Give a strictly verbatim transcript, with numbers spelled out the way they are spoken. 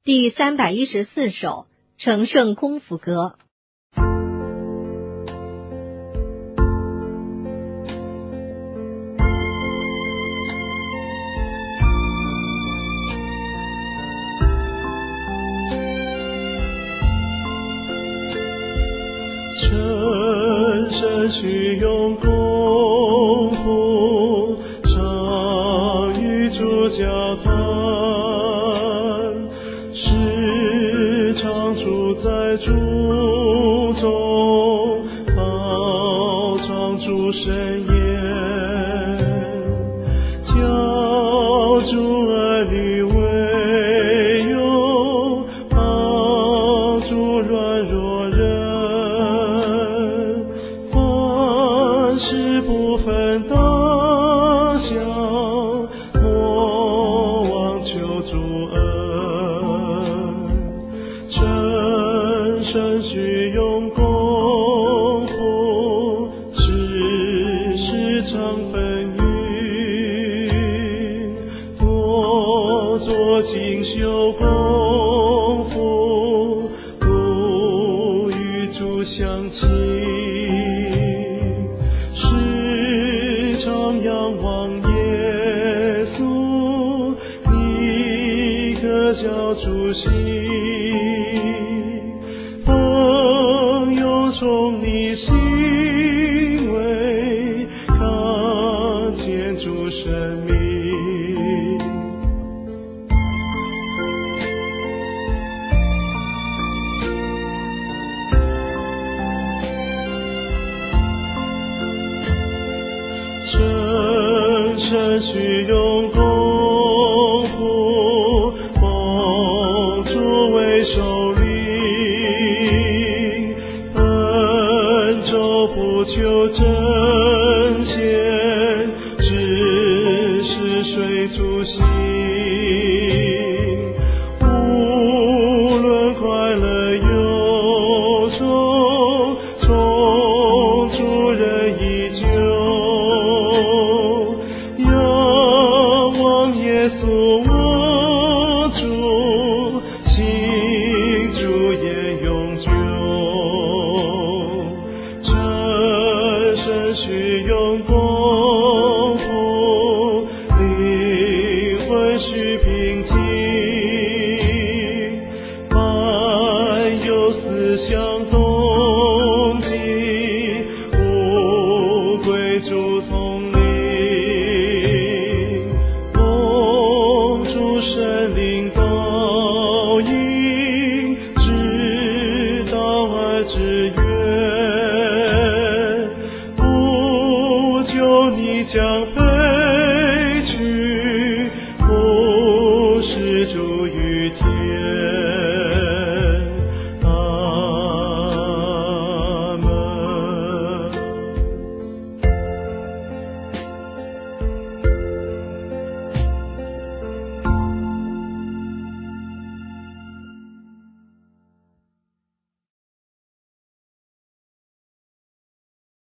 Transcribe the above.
第三百一十四首成圣空府歌。 成圣须用功夫，常与主交谈，时常处在主中，好常主圣言，教主儿女为用，帮助软弱人，不分大小，莫忘求主恩。成圣须用功夫，时时常分语，多做精修功夫，不与主相亲。仰望耶稣，你可教主心，朋友从你行为，看见主生命。成圣须用功夫，奉主为首领，本周不求真显，只是随主行。无论快乐忧愁，从主人依旧。耶稣我主，信主也永久。成圣须用功夫，灵魂须平静，凡有思想动机，无归主统领。神灵导引，直到爱之源，不求你将非